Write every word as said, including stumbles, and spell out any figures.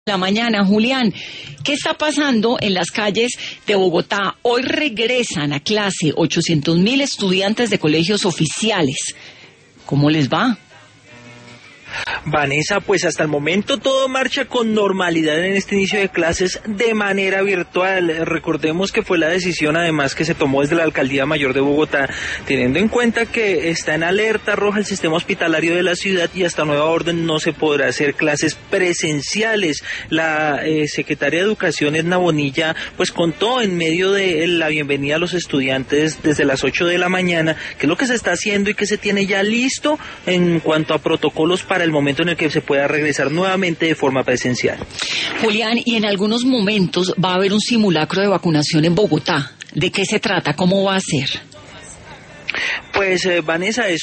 La mañana, Julián, ¿qué está pasando en las calles de Bogotá? Hoy regresan a clase ochocientos mil estudiantes de colegios oficiales. ¿Cómo les va? Vanessa, pues hasta el momento todo marcha con normalidad en este inicio de clases de manera virtual. Recordemos que fue la decisión además que se tomó desde la Alcaldía Mayor de Bogotá, teniendo en cuenta que está en alerta roja el sistema hospitalario de la ciudad y hasta nueva orden no se podrá hacer clases presenciales. La eh, secretaria de Educación, Edna Bonilla, pues contó en medio de la bienvenida a los estudiantes desde las ocho de la mañana qué es lo que se está haciendo y qué se tiene ya listo en cuanto a protocolos para el momento en el que se pueda regresar nuevamente de forma presencial. Julián, y en algunos momentos va a haber un simulacro de vacunación en Bogotá. ¿De qué se trata? ¿Cómo va a ser? Pues eh, Vanessa, es